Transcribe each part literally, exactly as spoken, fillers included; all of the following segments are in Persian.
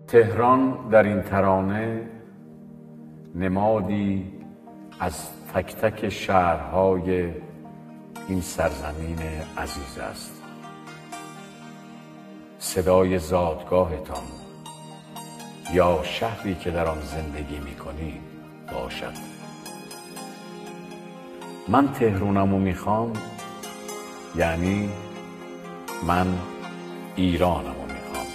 تهران در این ترانه نمادی از تک تک شهرهای این سرزمین عزیز است. صدای زادگاهتان یا شهری که در آن زندگی می‌کنید باشد. من تهرانمو میخوام، یعنی من ایرانمو میخوام.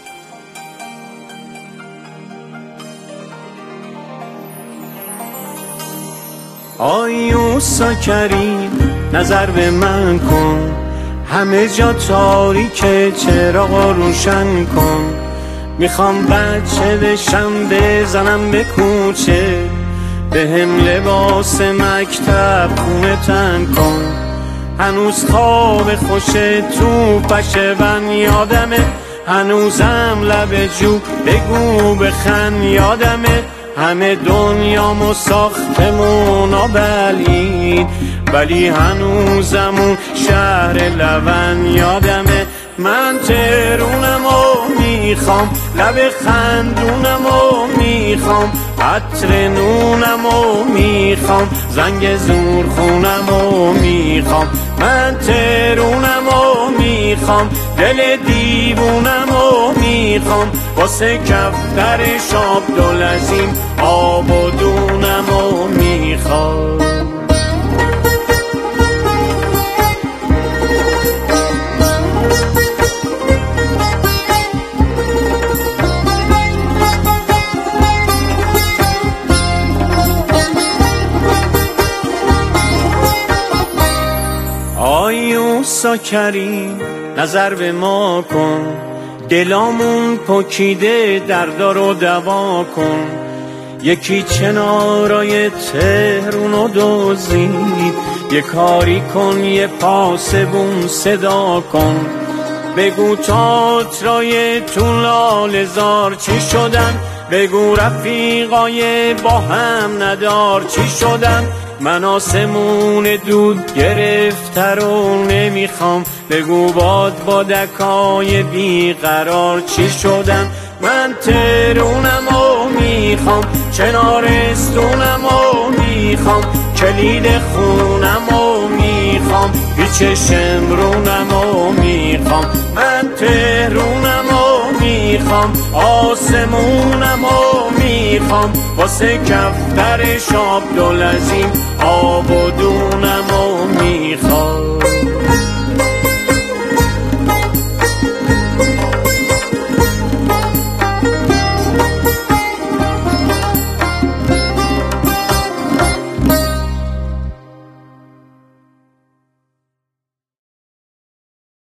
آیوسا کریم نظر به من کن، همه جا تاریکه چراغ روشن کن. میخوام بچه بشم بزنم به کوچه، به هم لباس مکتب خونه تن کن. هنوز خواب خوش تو پشون یادمه، هنوزم لب جو بگو بخن یادمه. همه دنیامو ساختمونا بلید، ولی هنوزمون شهر لون یادمه. من تهرونمو میخوام، لب خندونمو میخوام، عطر نونمو میخوام، زنگ زور خونمو میخوام. من تهرونمو میخوام، دل دیوونمو میخوام، واسه کفتر شاب دلزیم آب و دونمو میخوام. آیوسا کریم نظر به ما کن، دلامون پکیده دردا رو دوا کن. یکی چنارای تهرونو دوزید، یه کاری کن یه پاسبون صدا کن. بگو تئاترای تو لاله‌زار چی شدن، بگو رفیقای با هم ندار چی شدن. من آسمون دود گرفته رو نمیخوام، بگو باد بادکای بیقرار چی شدن. من تهرونمو میخوام، چنارستونمو میخوام، کلید خونمو میخوام، پیچ شمرونمو میخوام. من تهرونمو میخوام، آسمونمو میخوام، واسه کفتر شاب دلزیم آب و دونمو میخوام.